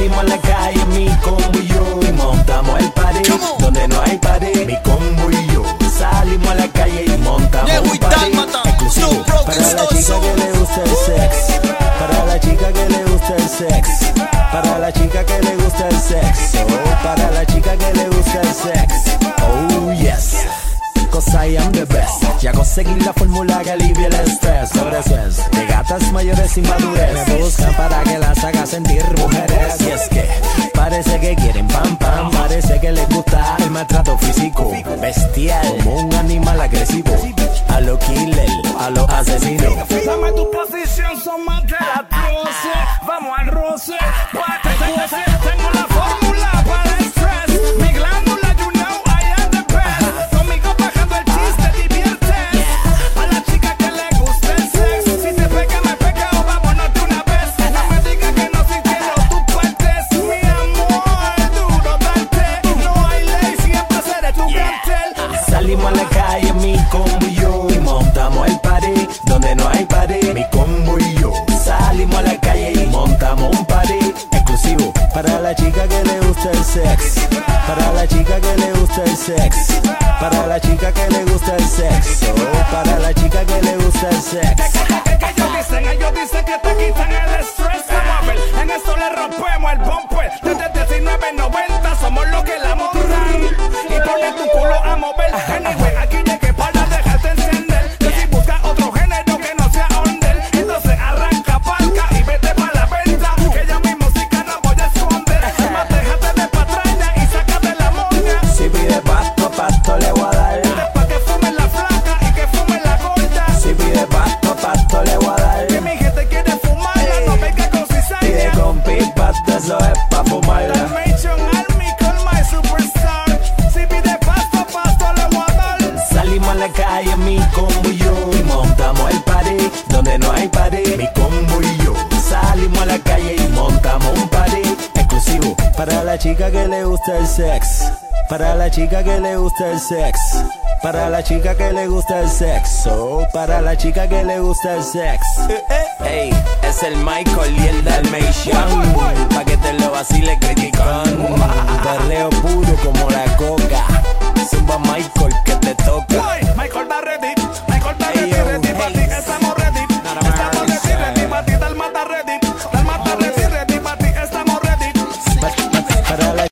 Salimos a la calle, mi combo y yo, y montamos el party donde no hay party. Mi combo y yo salimos a la calle y montamos un party exclusivo para la chica que le gusta el sex, para la chica que le gusta el sex, para la chica que le gusta el sexo, para la chica que le gusta el sex. Oh yes, cause I am the best. Ya conseguí la fórmula que alivia el estrés. Sobre eso es de gatas mayores sin madurez. Me buscan para que las haga sentir mujeres. Y es que parece que quieren pam pam, parece que les gusta el maltrato físico bestial, como un animal agresivo, a lo killer, a lo asesino. Dame tu posición, son más de las 12. Vamos al roce, pate goce. Tengo la fórmula para el stress. Mi glándula, you know I am the best. Conmigo bajando el chiste, divierte. A la chica que le gusta el sex. Si te pega, me pega o vámonos de una vez. No me digas que no sintieron tus partes. Mi amor, duro darte. No hay ley, siempre seré tu cartel. Salimos a la calle, mi combo y yo, y montamos el party donde no hay party. Mi combo y yo salimos a la calle y montamos un party exclusivo para la chica que le gusta el sex, para la chica que le gusta el sex, para la chica que le gusta el sexo, para la chica que le gusta el sex. Ellos dicen que te quitan el estrés. Vamos a ver, en esto le rompemos el bumper. Desde 1990 somos los que la montan y ponen tu culo a mover. Anyway, aquí llegué para dejarte encender. Que si buscas otro género que no sea under, entonces arranca, palca y vete pa' la venta. Que ya mi música no voy a esconder. Más déjate de patraña y sácate la moña. Si pide pasto, pasto le voy a dar. Pa' que fume la flaca y que fume la gorda. Si pide pasto, pasto le voy a dar. Que mi gente quiere fumarla, no venga con cizaña. Pide con pipasto, eso es pa' fumarla. Dalmatian Army con my superstar. Si pide pasto, pasto le voy a dar. Salimos a la calle, mi combo y yo, y montamos el party donde no hay party. Mi combo y yo salimos a la calle y montamos un party exclusivo para la chica que le gusta el sex, para la chica que le gusta el sex, para la chica que le gusta el sexo, para la chica que le gusta el sex. Ey, es el Michael y el Dalmatian, pa' que te lo vacile criticón. Perreo puro como la coca.